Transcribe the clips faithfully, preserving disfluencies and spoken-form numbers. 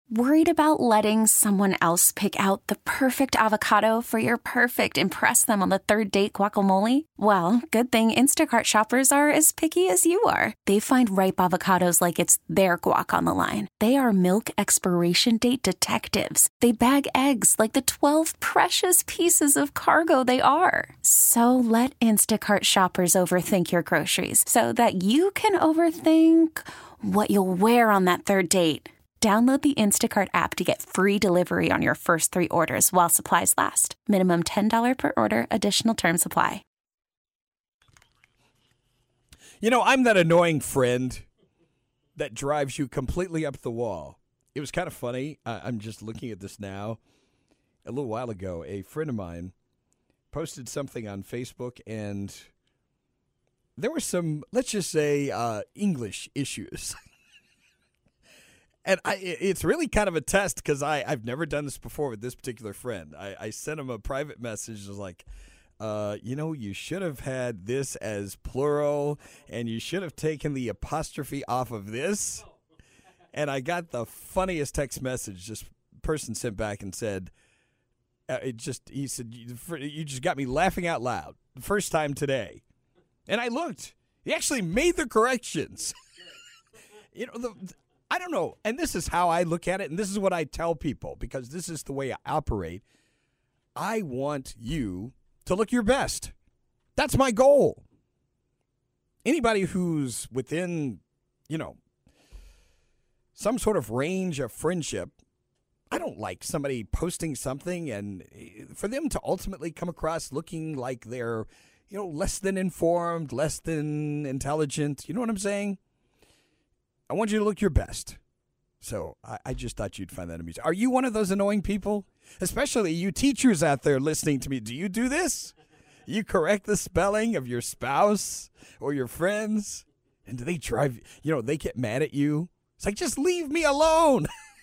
Worried about letting someone else pick out the perfect avocado for your perfect impress them on the third date guacamole? Well, good thing Instacart shoppers are as picky as you are. They find ripe avocados like it's their guac on the line. They are milk expiration date detectives. They bag eggs like the twelve precious pieces of cargo they are. So let Instacart shoppers overthink your groceries so that you can overthink what you'll wear on that third date. Download the Instacart app to get free delivery on your first three orders while supplies last. Minimum ten dollars per order. Additional terms apply. You know, I'm that annoying friend that drives you completely up the wall. It was kind of funny. I- I'm just looking at this now. A little while ago, a friend of mine posted something on Facebook, and there were some, let's just say, uh, English issues. And I, it's really kind of a test because I've never done this before with this particular friend. I, I sent him a private message. It was like, uh, you know, you should have had this as plural, and you should have taken the apostrophe off of this. And I got the funniest text message. This person sent back and said, uh, it just, he said, you just got me laughing out loud the first time today. And I looked. He actually made the corrections. you know, the I don't know, and this is how I look at it, and this is what I tell people, because this is the way I operate. I want you to look your best. That's my goal. Anybody who's within, you know, some sort of range of friendship, I don't like somebody posting something and for them to ultimately come across looking like they're, you know, less than informed, less than intelligent. You know what I'm saying? I want you to look your best. So I, I just thought you'd find that amusing. Are you one of those annoying people? Especially you teachers out there listening to me. Do you do this? You correct the spelling of your spouse or your friends? And do they drive, you know, they get mad at you? It's like, just leave me alone.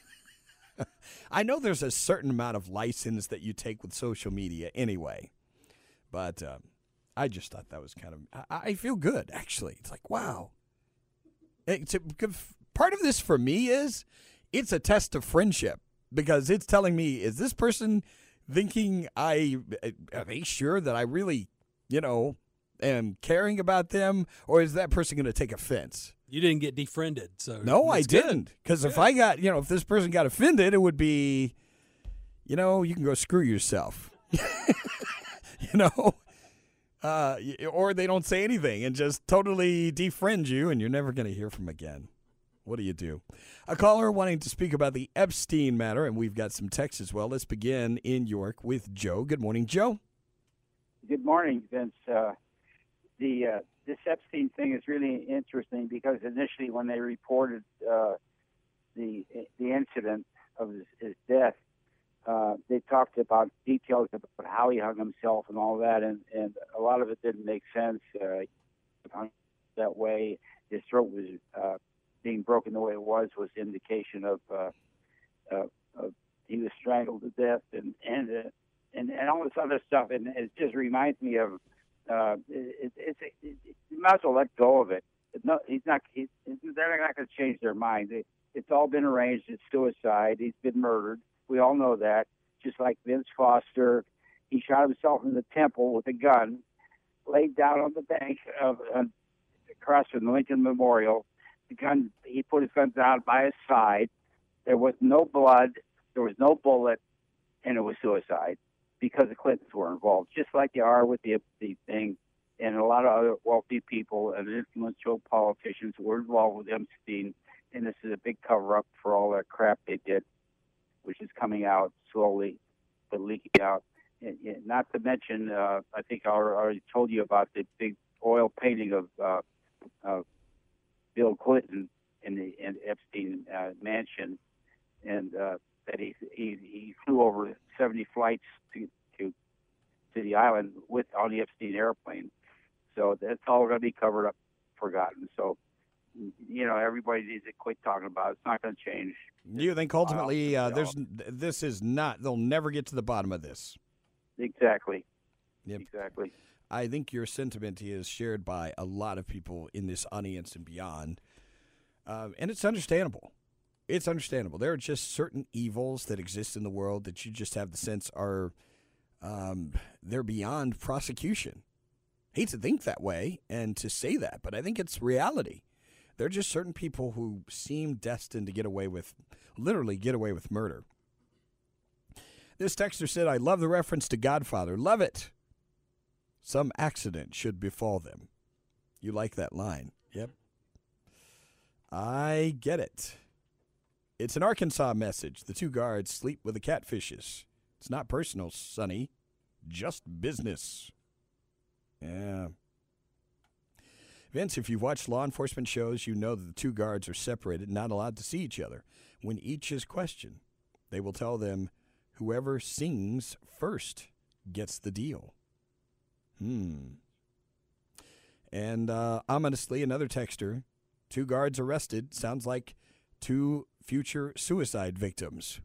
I know there's a certain amount of license that you take with social media anyway. But um, I just thought that was kind of, I, I feel good, actually. It's like, wow. It's a, part of this for me is it's a test of friendship because it's telling me, is this person thinking I, are they sure that I really, you know, am caring about them, or is that person going to take offense? You didn't get defriended, so no, I didn't. Because if I got, you know, if this person got offended, it would be, you know, you can go screw yourself. you know. Uh, or they don't say anything and just totally defriend you, and you're never going to hear from them again. What do you do? A caller wanting to speak about the Epstein matter, and we've got some texts as well. Let's begin in York with Joe. Good morning, Joe. Good morning, Vince. Uh, the uh, this Epstein thing is really interesting because initially when they reported uh, the the incident of his, his death, Uh, they talked about details about how he hung himself and all that, and, and a lot of it didn't make sense. Uh, he hung that way, his throat was uh, being broken the way it was, was indication of, uh, uh, of he was strangled to death, and and uh, and, and all this other stuff. And it just reminds me of uh, it, it's it, it, it, you might as well let go of it. No, he's not. He's, they're not going to change their mind. It, it's all been arranged. It's suicide. He's been murdered. We all know that. Just like Vince Foster, he shot himself in the temple with a gun, laid down on the bank of uh, across from the Lincoln Memorial. The gun, he put his gun down by his side. There was no blood, there was no bullet, and it was suicide because the Clintons were involved, just like they are with the Epstein thing. And a lot of other wealthy people and influential politicians were involved with Epstein. And this is a big cover-up for all that crap they did, which is coming out slowly, but leaking out. And, and not to mention, uh, I think I already told you about the big oil painting of uh, uh, Bill Clinton in the in Epstein uh, mansion, and uh, that he, he he flew over seventy flights to to to the island with on the Epstein airplane. So that's already covered up, forgotten. So, you know, everybody needs to quit talking about it. It's not going to change. You think ultimately uh, there's this is not, they'll never get to the bottom of this? Exactly. Yep. Exactly. I think your sentiment is shared by a lot of people in this audience and beyond. Um, and it's understandable. it's understandable. There are just certain evils that exist in the world that you just have the sense are um, they're beyond prosecution. Hate to think that way and to say that, but I think it's reality. There are just certain people who seem destined to get away with, literally get away with murder. This texter said, I love the reference to Godfather. Love it. Some accident should befall them. You like that line? Yep. I get it. It's an Arkansas message. The two guards sleep with the catfishes. It's not personal, Sonny. Just business. Yeah. Vince, if you've watched law enforcement shows, you know that the two guards are separated, not allowed to see each other. When each is questioned, they will tell them whoever sings first gets the deal. Hmm. And uh, ominously, another texter, two guards arrested, sounds like two future suicide victims.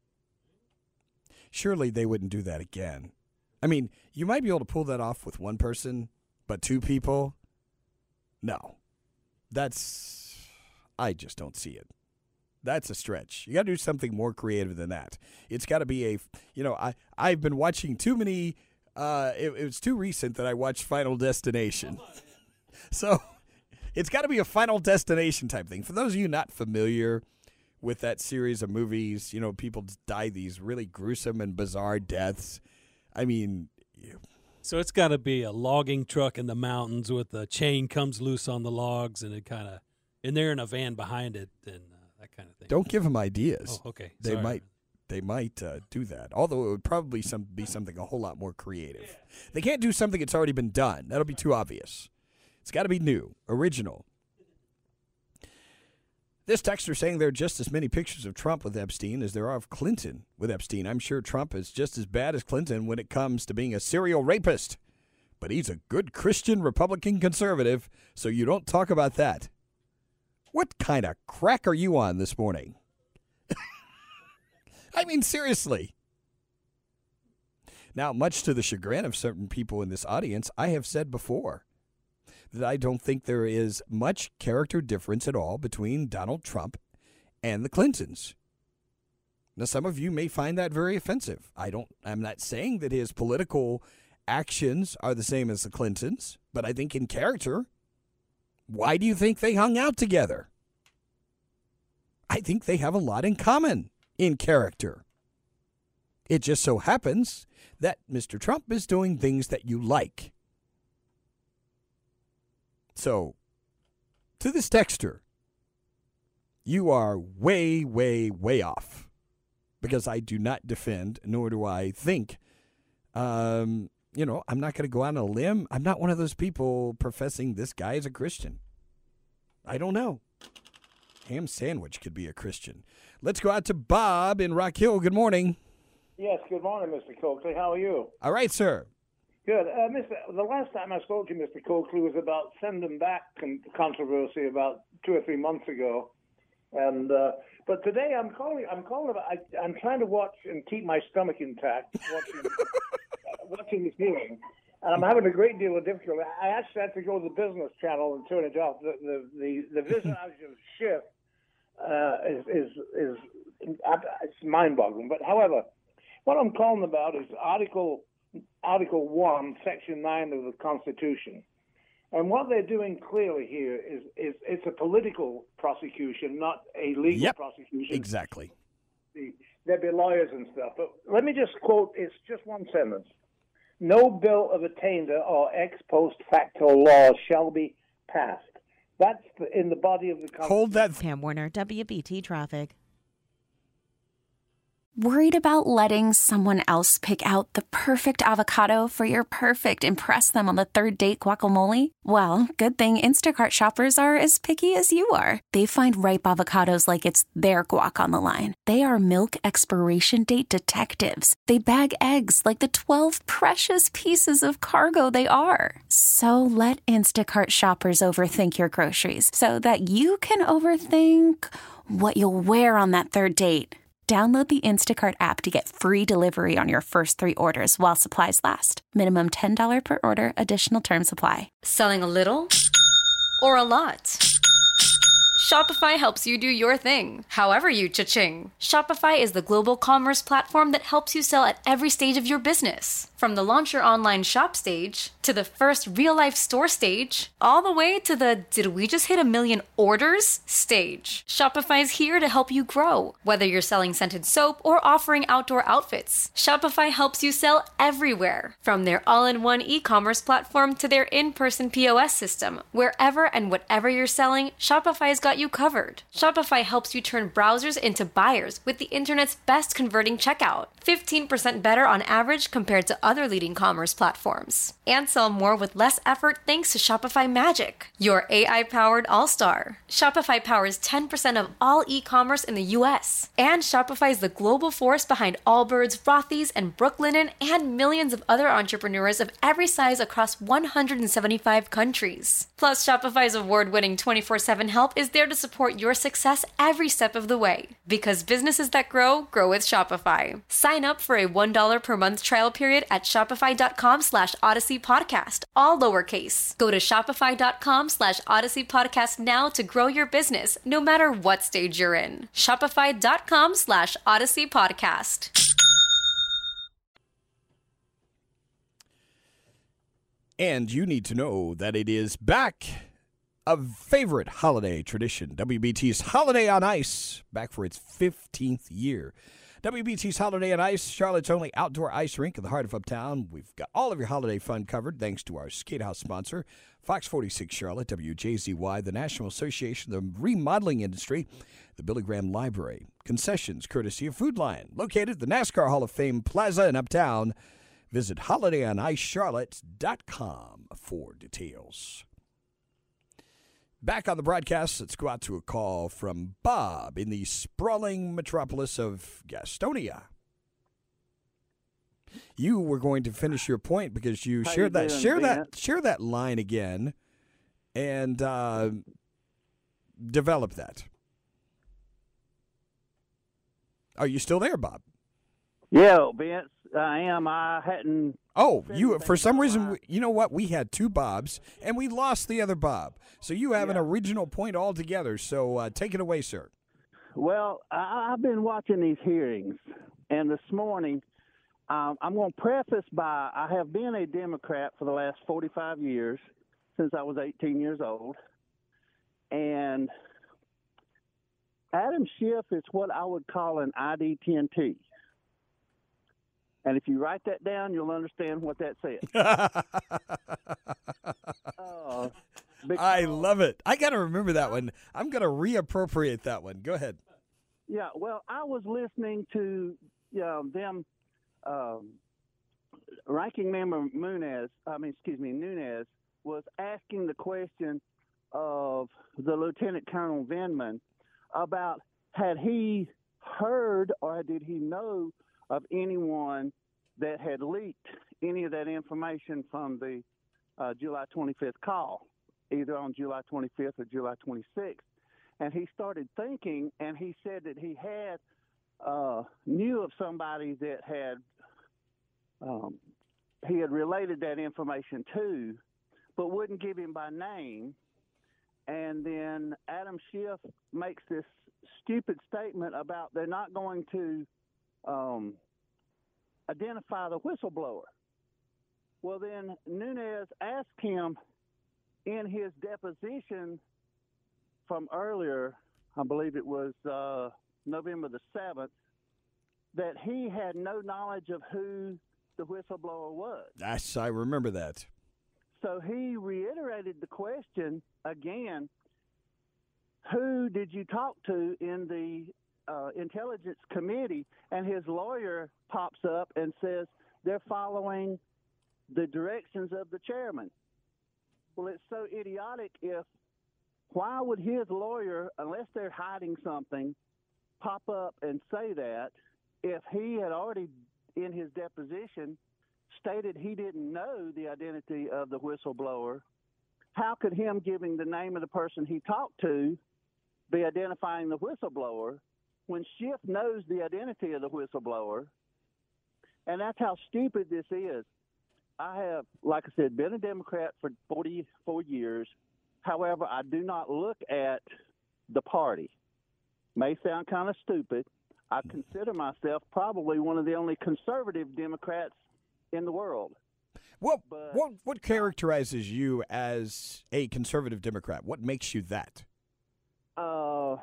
Surely they wouldn't do that again. I mean, you might be able to pull that off with one person, but two people? No. That's, I just don't see it. That's a stretch. You got to do something more creative than that. It's got to be a, you know, I, I've been watching too many, uh, it, it was too recent that I watched Final Destination. So it's got to be a Final Destination type thing. For those of you not familiar with that series of movies, you know, people die these really gruesome and bizarre deaths. I mean, you, so it's got to be a logging truck in the mountains with the chain comes loose on the logs, and it kind of, and they're in a van behind it, and uh, that kind of thing. Don't give them ideas. Oh, okay. They Sorry. might, they might uh, do that. Although it would probably some be something a whole lot more creative. They can't do something that's already been done. That'll be too obvious. It's got to be new, original. This texter saying there are just as many pictures of Trump with Epstein as there are of Clinton with Epstein. I'm sure Trump is just as bad as Clinton when it comes to being a serial rapist. But he's a good Christian Republican conservative, so you don't talk about that. What kind of crack are you on this morning? I mean, seriously. Now, much to the chagrin of certain people in this audience, I have said before that I don't think there is much character difference at all between Donald Trump and the Clintons. Now, some of you may find that very offensive. I don't, I'm not saying that his political actions are the same as the Clintons, but I think in character, why do you think they hung out together? I think they have a lot in common in character. It just so happens that Mister Trump is doing things that you like. So, to this texter, you are way, way, way off. Because I do not defend, nor do I think, um, you know, I'm not going to go out on a limb. I'm not one of those people professing this guy is a Christian. I don't know. Ham Sandwich could be a Christian. Let's go out to Bob in Rock Hill. Good morning. Yes, good morning, Mister Coakley. How are you? All right, sir. Good. Uh, Mister The last time I spoke to you, Mister Coakley, was about send them back con- controversy about two or three months ago, and uh, but today I'm calling. I'm calling about. I, I'm trying to watch and keep my stomach intact, watching, uh, watching this hearing, and I'm having a great deal of difficulty. I actually had to go to the business channel and turn it off. The the the, the visage of Schiff uh, is is is it's mind-boggling. But however, what I'm calling about is Article. Article one, Section nine of the Constitution. And what they're doing clearly here is, is it's a political prosecution, not a legal yep, prosecution. Exactly. There'd be lawyers and stuff. But let me just quote, it's just one sentence. No bill of attainder or ex post facto law shall be passed. That's the, in the body of the Constitution. Hold that. Pam Warner, W B T Traffic. Worried about letting someone else pick out the perfect avocado for your perfect impress them on the third date guacamole? Well, good thing Instacart shoppers are as picky as you are. They find ripe avocados like it's their guac on the line. They are milk expiration date detectives. They bag eggs like the twelve precious pieces of cargo they are. So let Instacart shoppers overthink your groceries so that you can overthink what you'll wear on that third date. Download the Instacart app to get free delivery on your first three orders while supplies last. Minimum ten dollars per order. Additional terms apply. Selling a little or a lot? Shopify helps you do your thing, however you cha-ching. Shopify is the global commerce platform that helps you sell at every stage of your business. From the launch your online shop stage, to the first real-life store stage, all the way to the did we just hit a million orders stage. Shopify's here to help you grow. Whether you're selling scented soap or offering outdoor outfits, Shopify helps you sell everywhere. From their all-in-one e-commerce platform to their in-person P O S system, wherever and whatever you're selling, Shopify's got you covered. Shopify helps you turn browsers into buyers with the internet's best converting checkout, fifteen percent better on average compared to other leading commerce platforms. And sell more with less effort thanks to Shopify Magic, your A I-powered all-star. Shopify powers ten percent of all e-commerce in the U S. And Shopify is the global force behind Allbirds, Rothy's, and Brooklinen, and millions of other entrepreneurs of every size across one hundred seventy-five countries. Plus, Shopify's award-winning twenty-four seven help is there to support your success every step of the way. Because businesses that grow, grow with Shopify. Sign up for a one dollar per month trial period at shopify.com slash Odyssey Podcast, all lowercase. Go to shopify.com slash Odyssey Podcast now to grow your business, no matter what stage you're in. Shopify.com slash Odyssey Podcast. And you need to know that it is back. A favorite holiday tradition, W B T's Holiday on Ice, back for its fifteenth year. W B T's Holiday on Ice, Charlotte's only outdoor ice rink in the heart of Uptown. We've got all of your holiday fun covered thanks to our skate house sponsor, Fox forty-six Charlotte, W J Z Y, the National Association of the Remodeling Industry, the Billy Graham Library. Concessions courtesy of Food Lion, located at the NASCAR Hall of Fame Plaza in Uptown. Visit holiday on ice charlotte dot com for details. Back on the broadcast, let's go out to a call from Bob in the sprawling metropolis of Gastonia. You were going to finish your point because you How shared you that doing, share Vance? that share that line again and uh, develop that. Are you still there, Bob? Yeah, Vince, I am. I hadn't. Oh, said you anything for some about reason, my- we- you know what? We had two Bobs, and we lost the other Bob. So you have an Yeah. original point altogether. So uh, take it away, sir. Well, I, I've been watching these hearings, and this morning, um, I'm going to preface by I have been a Democrat for the last forty-five years, since I was eighteen years old, and Adam Schiff is what I would call an I D ten T. And if you write that down, you'll understand what that says. uh, I because- love it. I got to remember that one. I'm going to reappropriate that one. Go ahead. Yeah, well, I was listening to you know, them, um, ranking member Munez, I mean, excuse me, Nunez, was asking the question of the Lieutenant Colonel Vindman about had he heard or did he know of anyone that had leaked any of that information from the uh, July twenty-fifth call, either on July twenty-fifth or July twenty-sixth. And he started thinking, and he said that he had uh, knew of somebody that had um, he had related that information to, but wouldn't give him by name. And then Adam Schiff makes this stupid statement about they're not going to um, identify the whistleblower. Well, then Nunez asked him in his deposition from earlier, I believe it was uh, November the seventh, that he had no knowledge of who the whistleblower was. Yes, I remember that. So he reiterated the question again, who did you talk to in the uh, Intelligence Committee? And his lawyer pops up and says they're following the directions of the chairman. Well, it's so idiotic if, why would his lawyer, unless they're hiding something, pop up and say that if he had already, in his deposition, stated he didn't know the identity of the whistleblower? How could him giving the name of the person he talked to be identifying the whistleblower when Schiff knows the identity of the whistleblower? And that's how stupid this is. I have, like I said, been a Democrat for forty-four years. However, I do not look at the party. May sound kind of stupid. I consider myself probably one of the only conservative Democrats in the world. What But- what what characterizes you as a conservative Democrat? What makes you that? Uh,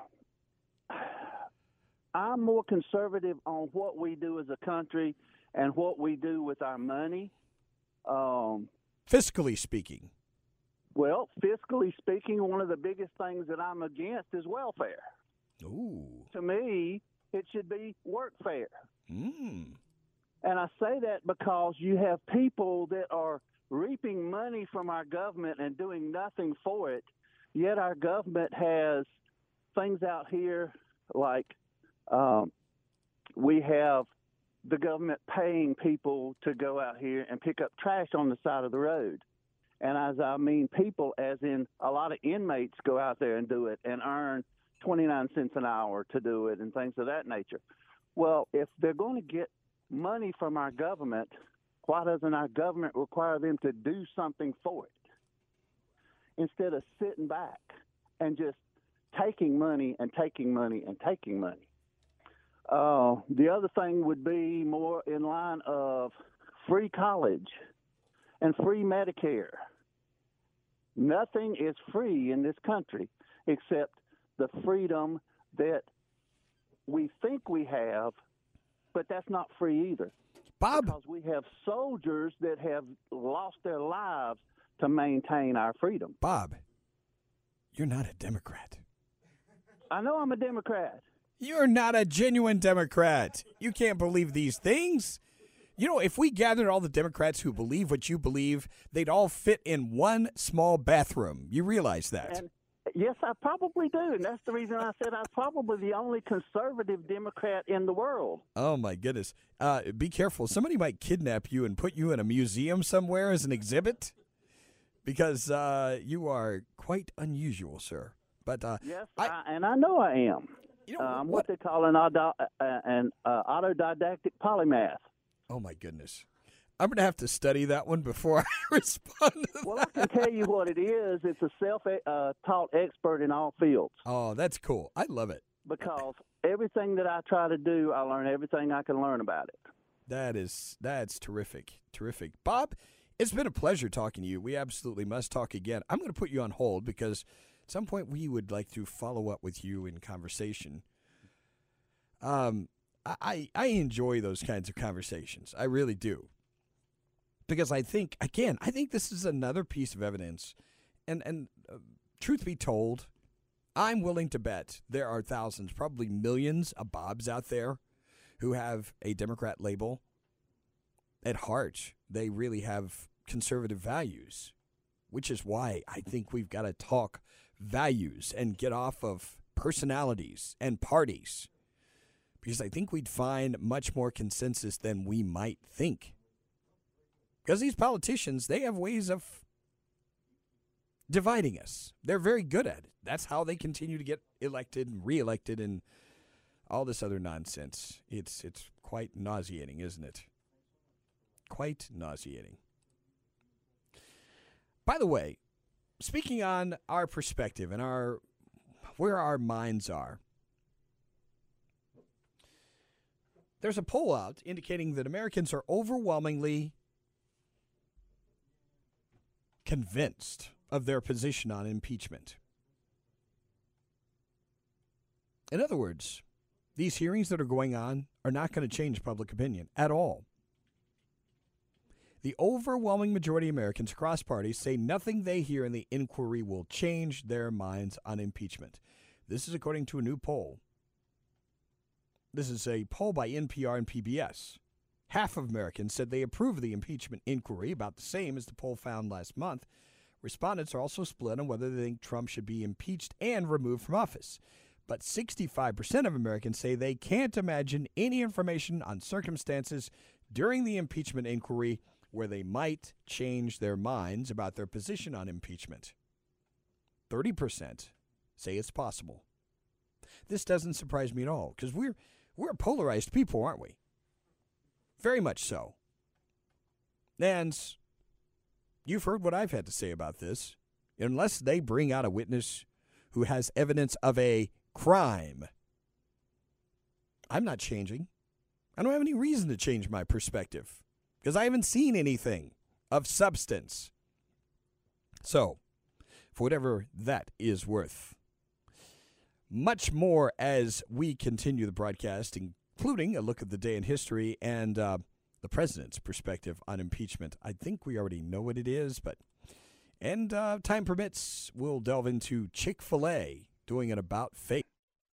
I'm more conservative on what we do as a country and what we do with our money. Um, Fiscally speaking. well, fiscally speaking, one of the biggest things that I'm against is welfare. Ooh. To me, it should be work fair. Mm. And I say that because you have people that are reaping money from our government and doing nothing for it, yet our government has things out here like um, we have the government paying people to go out here and pick up trash on the side of the road. And as I mean people, as in a lot of inmates go out there and do it and earn twenty-nine cents an hour to do it and things of that nature. Well, if they're going to get money from our government, why doesn't our government require them to do something for it instead of sitting back and just taking money and taking money and taking money? Uh, the other thing would be more in line of free college and free Medicare. Nothing is free in this country except the freedom that we think we have, but that's not free either. Bob, Because we have soldiers that have lost their lives to maintain our freedom. Bob, you're not a Democrat. I know I'm a Democrat. You're not a genuine Democrat. You can't believe these things. You know, if we gathered all the Democrats who believe what you believe, they'd all fit in one small bathroom. You realize that? And yes, I probably do. And that's the reason I said I'm probably the only conservative Democrat in the world. Oh, my goodness. Uh, be careful. Somebody might kidnap you and put you in a museum somewhere as an exhibit because uh, you are quite unusual, sir. But uh, Yes, I- I, and I know I am. you know, Uh, I'm what? what they call an, auto, uh, an uh, autodidactic polymath. Oh, my goodness. I'm going to have to study that one before I respond to Well, that. I can tell you what it is. It's a self-taught expert in all fields Oh, that's cool. I love it. because everything that I try to do, I learn everything I can learn about it. That is that's terrific. Terrific. Bob, it's been a pleasure talking to you. We absolutely must talk again. I'm going to put you on hold because at some point we would like to follow up with you in conversation. Um, I, I enjoy those kinds of conversations. I really do. Because I think, again, I think this is another piece of evidence. And, and uh, truth be told, I'm willing to bet there are thousands, probably millions of Bobs out there who have a Democrat label. At heart, they really have conservative values, which is why I think we've got to talk values and get off of personalities and parties, because I think we'd find much more consensus than we might think. Because these politicians, they have ways of dividing us. They're very good at it. That's how they continue to get elected and reelected and all this other nonsense. It's it's quite nauseating, isn't it? Quite nauseating. By the way, speaking on our perspective and our where our minds are, there's a poll out indicating that Americans are overwhelmingly convinced of their position on impeachment. In other words, these hearings that are going on are not going to change public opinion at all. The overwhelming majority of Americans across parties say nothing they hear in the inquiry will change their minds on impeachment. This is according to a new poll. This is a poll by N P R and P B S. Half of Americans said they approve of the impeachment inquiry, about the same as the poll found last month. Respondents are also split on whether they think Trump should be impeached and removed from office. But sixty-five percent of Americans say they can't imagine any information on circumstances during the impeachment inquiry where they might change their minds about their position on impeachment. thirty percent say it's possible. This doesn't surprise me at all, because we're, we're polarized people, aren't we? Very much so. And you've heard what I've had to say about this. Unless they bring out a witness who has evidence of a crime. I'm not changing. I don't have any reason to change my perspective because I haven't seen anything of substance. So, for whatever that is worth. Much more as we continue the broadcast, including a look at the day in history and uh, the president's perspective on impeachment. I think we already know what it is, but and uh, time permits, we'll delve into Chick-fil-A doing an about face.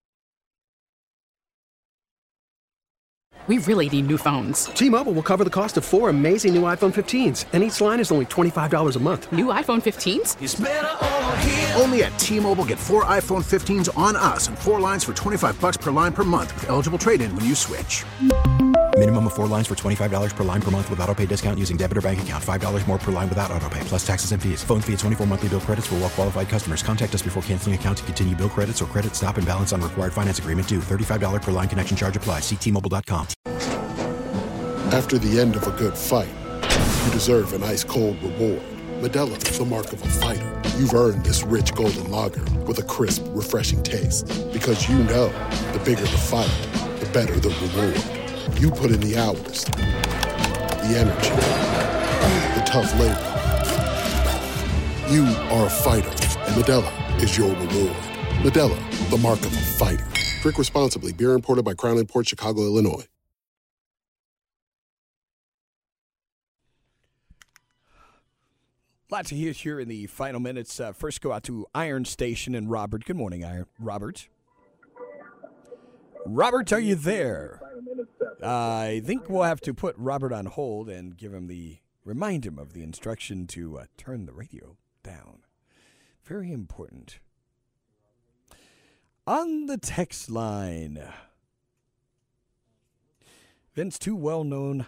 We really need new phones. T-Mobile will cover the cost of four amazing new iPhone fifteens, and each line is only twenty-five dollars a month. New iPhone fifteens? It's better over here. Only at T-Mobile, get four iPhone fifteens on us and four lines for twenty-five dollars per line per month with eligible trade-in when you switch. Minimum of four lines for twenty-five dollars per line per month with autopay discount using debit or bank account. five dollars more per line without autopay, plus taxes and fees. Phone fee at twenty-four monthly bill credits for well-qualified customers. Contact us before canceling account to continue bill credits or credit stop and balance on required finance agreement due. thirty-five dollars per line connection charge applies. See T Mobile dot com. After the end of a good fight, you deserve an ice-cold reward. Modelo is the mark of a fighter. You've earned this rich golden lager with a crisp, refreshing taste. Because you know, the bigger the fight, the better the reward. You put in the hours, the energy, the tough labor. You are a fighter, and Modelo is your reward. Modelo, the mark of a fighter. Drink responsibly. Beer imported by Crown Imports, Chicago, Illinois. A lot to hear here in the final minutes. Uh, first, go out to Iron Station and Robert. Good morning, Iron Robert. Robert, are you there? Uh, I think we'll have to put Robert on hold and give him the remind him of the instruction to uh, turn the radio down. Very important. On the text line, Vince, two well-known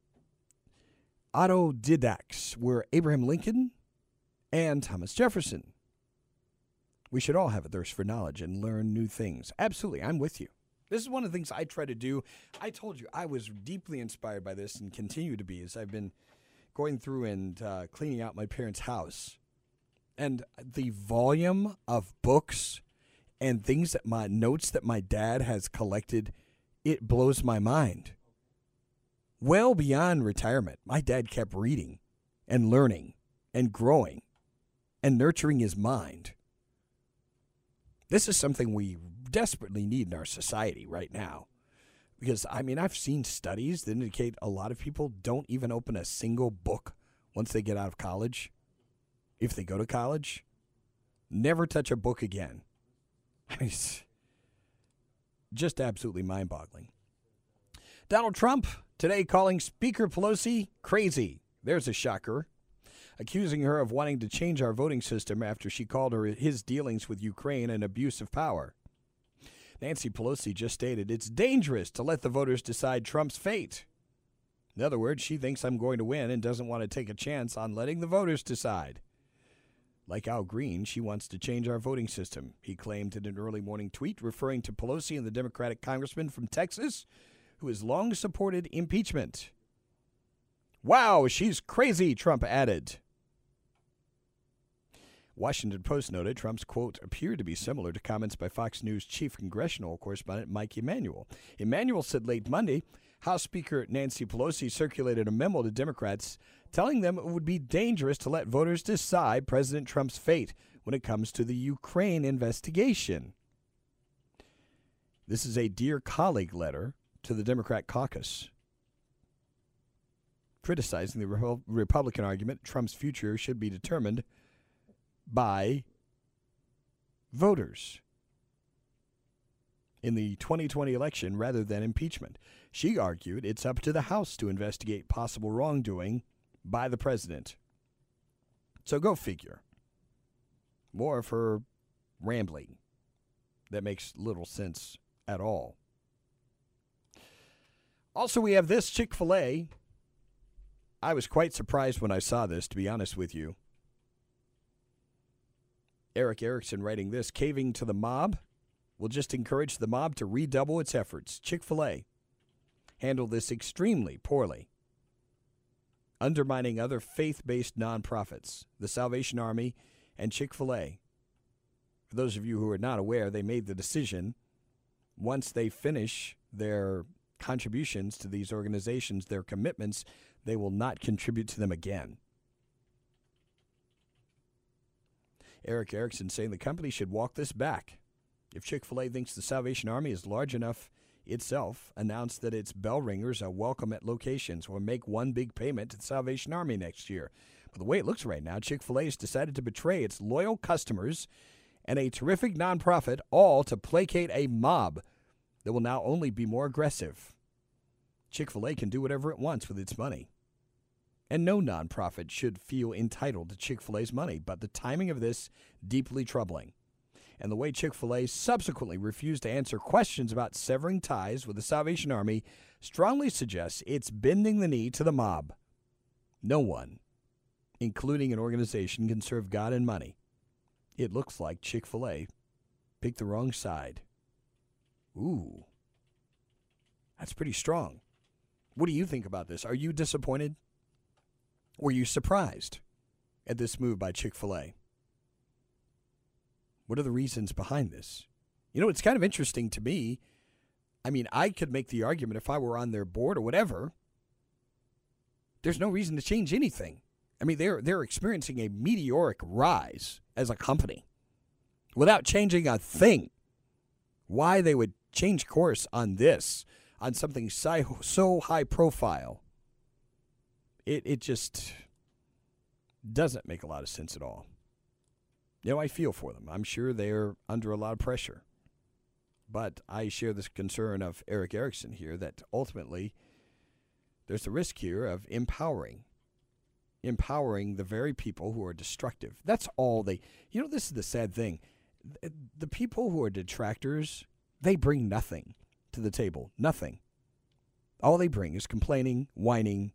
autodidacts were Abraham Lincoln and Thomas Jefferson. We should all have a thirst for knowledge and learn new things. Absolutely, I'm with you. This is one of the things I try to do. I told you I was deeply inspired by this and continue to be as I've been going through and uh, cleaning out my parents' house. And the volume of books and things that my notes that my dad has collected, it blows my mind. Well beyond retirement, my dad kept reading and learning and growing and nurturing his mind. This is something we desperately need in our society right now. Because, I mean, I've seen studies that indicate a lot of people don't even open a single book once they get out of college. If they go to college, never touch a book again. I mean, it's just absolutely mind-boggling. Donald Trump today calling Speaker Pelosi crazy. There's a shocker. Accusing her of wanting to change our voting system after she called her his dealings with Ukraine an abuse of power. Nancy Pelosi just stated, it's dangerous to let the voters decide Trump's fate. In other words, she thinks I'm going to win and doesn't want to take a chance on letting the voters decide. Like Al Green, she wants to change our voting system, he claimed in an early morning tweet, referring to Pelosi and the Democratic congressman from Texas, who has long supported impeachment. Wow, she's crazy, Trump added. Washington Post noted Trump's quote appeared to be similar to comments by Fox News chief congressional correspondent Mike Emanuel. Emanuel said late Monday, House Speaker Nancy Pelosi circulated a memo to Democrats telling them it would be dangerous to let voters decide President Trump's fate when it comes to the Ukraine investigation. This is a Dear Colleague letter to the Democrat caucus, criticizing the Re- Republican argument Trump's future should be determined by voters in the twenty twenty election rather than impeachment. She argued it's up to the House to investigate possible wrongdoing by the president. So go figure. More of her rambling that makes little sense at all. Also, we have this Chick-fil-A. I was quite surprised when I saw this, to be honest with you. Eric Erickson writing this, caving to the mob will just encourage the mob to redouble its efforts. Chick-fil-A handled this extremely poorly, undermining other faith-based nonprofits, the Salvation Army and Chick-fil-A. For those of you who are not aware, they made the decision once they finish their contributions to these organizations, their commitments, they will not contribute to them again. Eric Erickson saying the company should walk this back. If Chick-fil-A thinks the Salvation Army is large enough itself, announce that its bell ringers are welcome at locations or make one big payment to the Salvation Army next year. But the way it looks right now, Chick-fil-A has decided to betray its loyal customers and a terrific nonprofit, all to placate a mob that will now only be more aggressive. Chick-fil-A can do whatever it wants with its money. And no nonprofit should feel entitled to Chick-fil-A's money, but the timing of this, deeply troubling. And the way Chick-fil-A subsequently refused to answer questions about severing ties with the Salvation Army strongly suggests it's bending the knee to the mob. No one, including an organization, can serve God and money. It looks like Chick-fil-A picked the wrong side. Ooh, that's pretty strong. What do you think about this? Are you disappointed? Were you surprised at this move by Chick-fil-A? What are the reasons behind this? You know, it's kind of interesting to me. I mean, I could make the argument if I were on their board or whatever, there's no reason to change anything. I mean, they're they're experiencing a meteoric rise as a company without changing a thing. Why they would change course on this, on something so, so high profile, it it just doesn't make a lot of sense at all. You know, I feel for them. I'm sure they're under a lot of pressure. But I share this concern of Eric Erickson here that ultimately there's the risk here of empowering. Empowering the very people who are destructive. That's all they... You know, this is the sad thing. The people who are detractors, they bring nothing to the table. Nothing. All they bring is complaining, whining,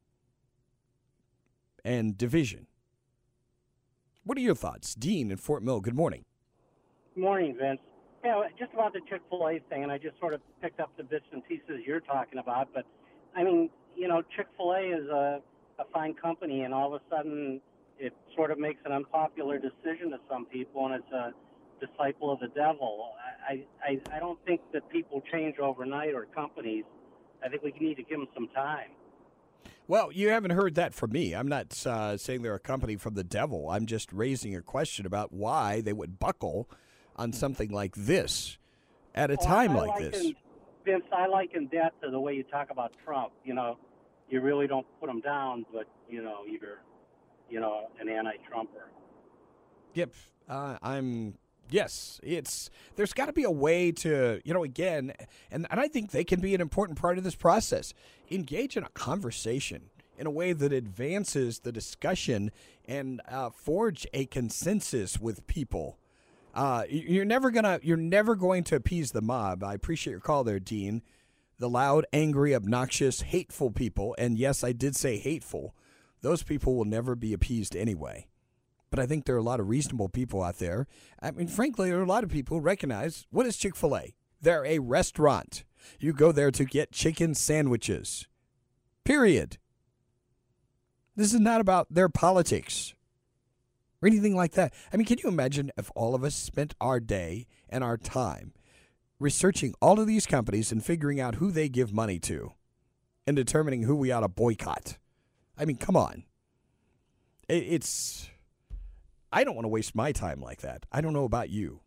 and division. What are your thoughts? Dean in Fort Mill, good morning. Good morning, Vince. Yeah, just about the Chick-fil-A thing, and I just sort of picked up the bits and pieces you're talking about, but, I mean, you know, Chick-fil-A is a, a fine company, and all of a sudden it sort of makes an unpopular decision to some people, and it's a disciple of the devil. I, I, I don't think that people change overnight or companies. I think we need to give them some time. Well, you haven't heard that from me. I'm not uh, saying they're a company from the devil. I'm just raising a question about why they would buckle on something like this at a well, time I like liken, this. Vince, I liken that to the way you talk about Trump. You know, you really don't put him down, but, you know, you're, you know, an anti-Trumper. Yep. Uh, I'm... Yes, it's there's got to be a way to, you know, again, and, and I think they can be an important part of this process. Engage in a conversation in a way that advances the discussion and uh, forge a consensus with people. Uh, you're never gonna you're never going to appease the mob. I appreciate your call there, Dean. The loud, angry, obnoxious, hateful people, and yes, I did say hateful. Those people will never be appeased anyway. But I think there are a lot of reasonable people out there. I mean, frankly, there are a lot of people who recognize, what is Chick-fil-A? They're a restaurant. You go there to get chicken sandwiches. Period. This is not about their politics or anything like that. I mean, can you imagine if all of us spent our day and our time researching all of these companies and figuring out who they give money to and determining who we ought to boycott? I mean, come on. It's... I don't want to waste my time like that. I don't know about you.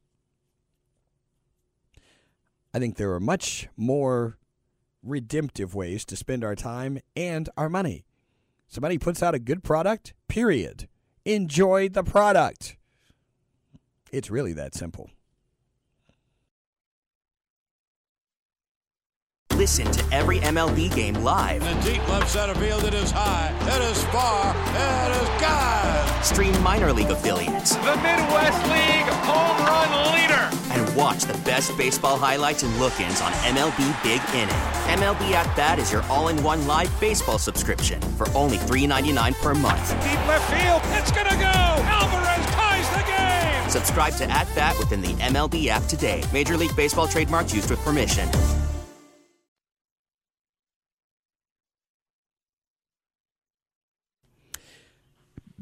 I think there are much more redemptive ways to spend our time and our money. Somebody puts out a good product, period. Enjoy the product. It's really that simple. Listen to every M L B game live. In the deep left center field, it is high, it is far, it is gone. Stream minor league affiliates. The Midwest League home run leader. And watch the best baseball highlights and look-ins on M L B Big Inning. M L B At Bat is your all-in-one live baseball subscription for only three dollars and ninety-nine cents per month. Deep left field, it's gonna go. Alvarez ties the game. Subscribe to At Bat within the M L B app today. Major League Baseball trademarks used with permission.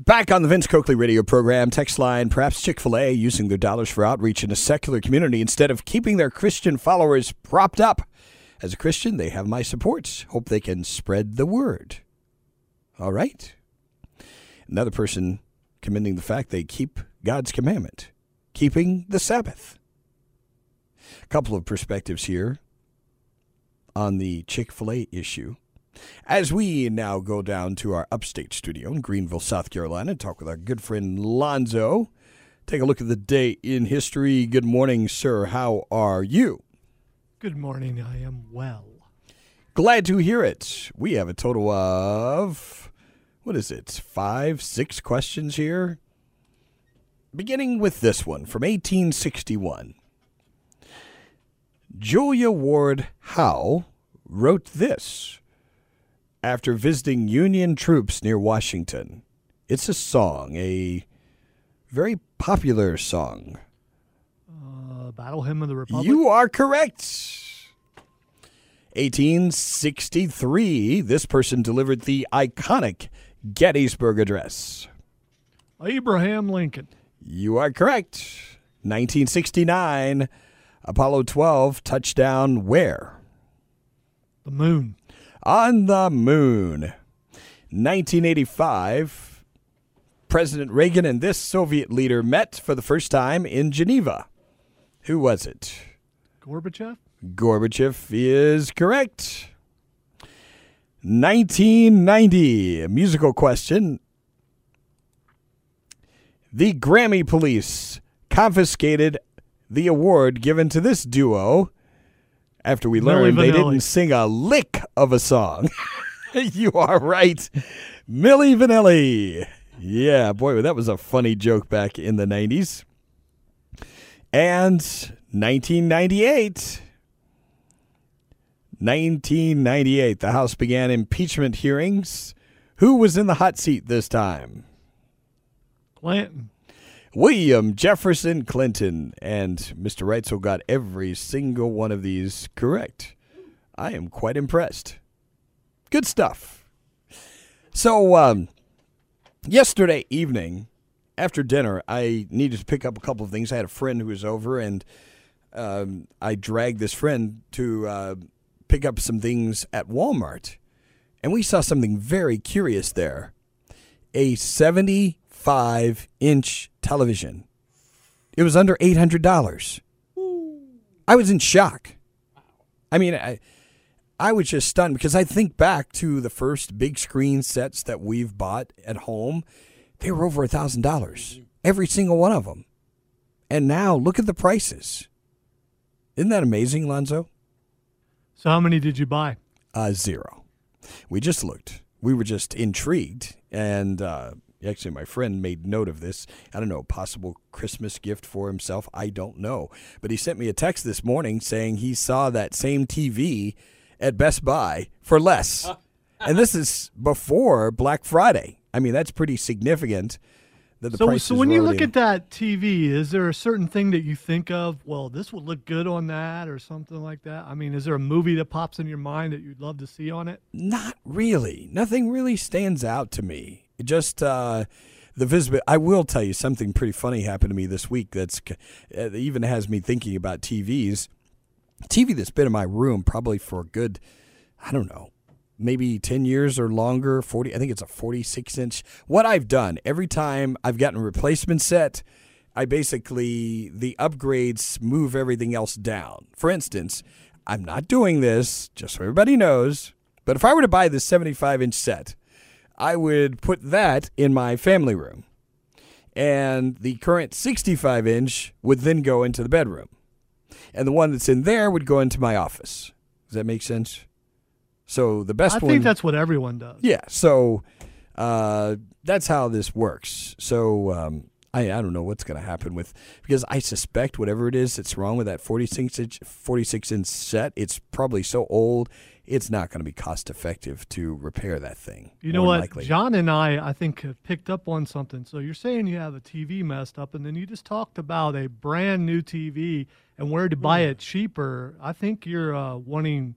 Back on the Vince Coakley radio program, text line, perhaps Chick-fil-A using their dollars for outreach in a secular community instead of keeping their Christian followers propped up. As a Christian, they have my support. Hope they can spread the word. All right. Another person commending the fact they keep God's commandment, keeping the Sabbath. A couple of perspectives here on the Chick-fil-A issue. As we now go down to our upstate studio in Greenville, South Carolina, talk with our good friend Lonzo. Take a look at the day in history. Good morning, sir. How are you? Good morning. I am well. Glad to hear it. We have a total of, what is it, five, six questions here? Beginning with this one from eighteen sixty-one. Julia Ward Howe wrote this after visiting Union troops near Washington. It's a song, a very popular song. Uh, Battle Hymn of the Republic? You are correct. eighteen sixty-three, this person delivered the iconic Gettysburg Address. Abraham Lincoln. You are correct. nineteen sixty-nine, Apollo twelve touchdown where? The moon. On the moon. nineteen eighty-five, President Reagan and this Soviet leader met for the first time in Geneva. Who was it? Gorbachev? Gorbachev is correct. nineteen ninety, a musical question. The Grammy Police confiscated the award given to this duo after we learned they didn't sing a lick of a song. You are right. Milli Vanilli. Yeah, boy, that was a funny joke back in the nineties. And nineteen ninety-eight. nineteen ninety-eight, the House began impeachment hearings. Who was in the hot seat this time? Clinton. William Jefferson Clinton. And Mister Reitzel got every single one of these correct. I am quite impressed. Good stuff. So, um, yesterday evening, after dinner, I needed to pick up a couple of things. I had a friend who was over, and um, I dragged this friend to uh, pick up some things at Walmart. And we saw something very curious there. A seventy-five inch television. It was under eight hundred dollars. I was in shock. I mean, I, I was just stunned because I think back to the first big screen sets that we've bought at home. They were over one thousand dollars, every single one of them. And now look at the prices. Isn't that amazing, Lonzo? So how many did you buy? Uh, zero. We just looked. We were just intrigued. And uh, actually, my friend made note of this. I don't know, possible Christmas gift for himself. I don't know. But he sent me a text this morning saying he saw that same T V at Best Buy for less. And this is before Black Friday. I mean, that's pretty significant that the so, prices So when you already... look at that T V, is there a certain thing that you think of, well, this would look good on that or something like that? I mean, is there a movie that pops in your mind that you'd love to see on it? Not really. Nothing really stands out to me. It just uh, the visibility. I will tell you something pretty funny happened to me this week that's uh, even has me thinking about T Vs. T V that's been in my room probably for a good, I don't know, maybe ten years or longer, forty. I think it's a forty-six inch. What I've done, every time I've gotten a replacement set, I basically, the upgrades move everything else down. For instance, I'm not doing this, just so everybody knows, but if I were to buy this seventy-five inch set, I would put that in my family room. And the current sixty-five inch would then go into the bedroom. And the one that's in there would go into my office. Does that make sense? So the best I one. I think that's what everyone does. Yeah. So uh, that's how this works. So um, I, I don't know what's going to happen with, because I suspect whatever it is that's wrong with that forty-six inch, forty-six inch set, it's probably so old, it's not going to be cost effective to repair that thing. You know what? Likely. John and I, I think, have picked up on something. So you're saying you have a T V messed up, and then you just talked about a brand new T V and where to buy it cheaper. I think you're uh, wanting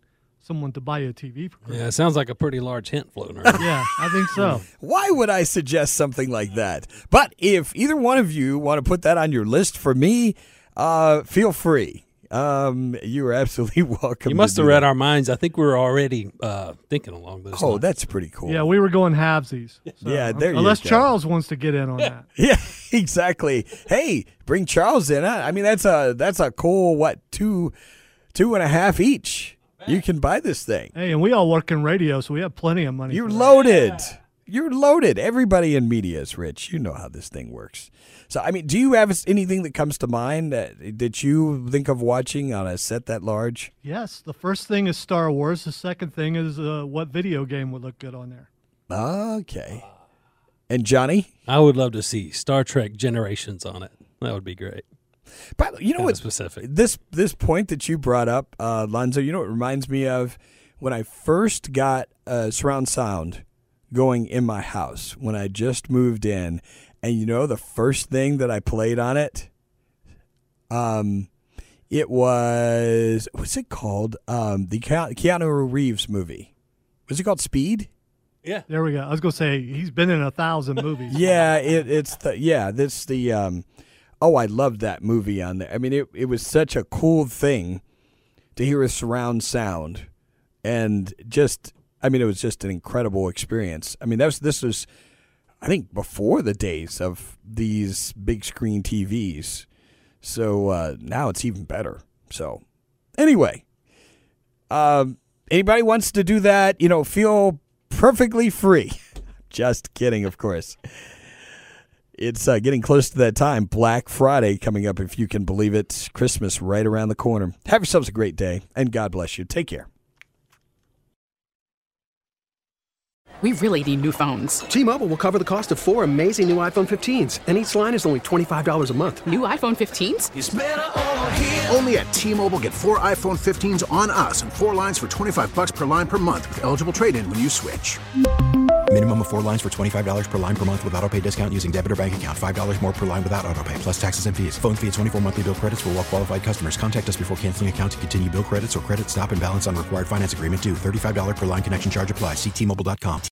someone to buy you a T V for Christmas. Yeah, it sounds like a pretty large hint floating around. Yeah, I think so. Why would I suggest something like that? But if either one of you want to put that on your list for me, uh, feel free. Um, you are absolutely welcome. You must to have do read that. our minds. I think we were already uh, thinking along those Oh, lines. that's pretty cool. Yeah, we were going halvesies. So, Yeah, there you Unless go. Charles wants to get in on that. Yeah, exactly. Hey, bring Charles in. Huh? I mean, that's a that's a cool what two two and a half each. You can buy this thing. Hey, and we all work in radio, so we have plenty of money. You're for that. loaded. You're loaded. Everybody in media is rich. You know how this thing works. So, I mean, do you have anything that comes to mind that, that you think of watching on a set that large? Yes, the first thing is Star Wars. The second thing is uh, what video game would look good on there. Okay. And Johnny? I would love to see Star Trek Generations on it. That would be great. But you know Kinda what? specific. This this point that you brought up, uh, Lonzo, you know what it reminds me of? When I first got uh, surround sound going in my house, when I just moved in, and you know the first thing that I played on it, um, it was, what's it called? Um, the Ke- Keanu Reeves movie. Was it called Speed? Yeah. There we go. I was going to say, he's been in a thousand movies. Yeah, it, it's the yeah, that's the um oh, I loved that movie on there. I mean, it it was such a cool thing to hear a surround sound, and just I mean, it was just an incredible experience. I mean, that was this was I think before the days of these big screen T Vs. So uh, now it's even better. So anyway, um, anybody wants to do that, you know, feel perfectly free. Just kidding, of course. It's uh, getting close to that time. Black Friday coming up, if you can believe it. Christmas right around the corner. Have yourselves a great day, and God bless you. Take care. We really need new phones. T-Mobile will cover the cost of four amazing new iPhone fifteens, and each line is only twenty-five dollars a month. New iPhone fifteens? It's better over here. Only at T-Mobile, get four iPhone fifteens on us and four lines for twenty-five bucks per line per month with eligible trade-in when you switch. Minimum of four lines for twenty-five dollars per line per month with autopay discount using debit or bank account. five dollars more per line without autopay, plus taxes and fees. Phone fee at twenty-four monthly bill credits for well-qualified customers. Contact us before canceling account to continue bill credits or credit stop and balance on required finance agreement due. thirty-five dollars per line connection charge applies. See T Mobile dot com.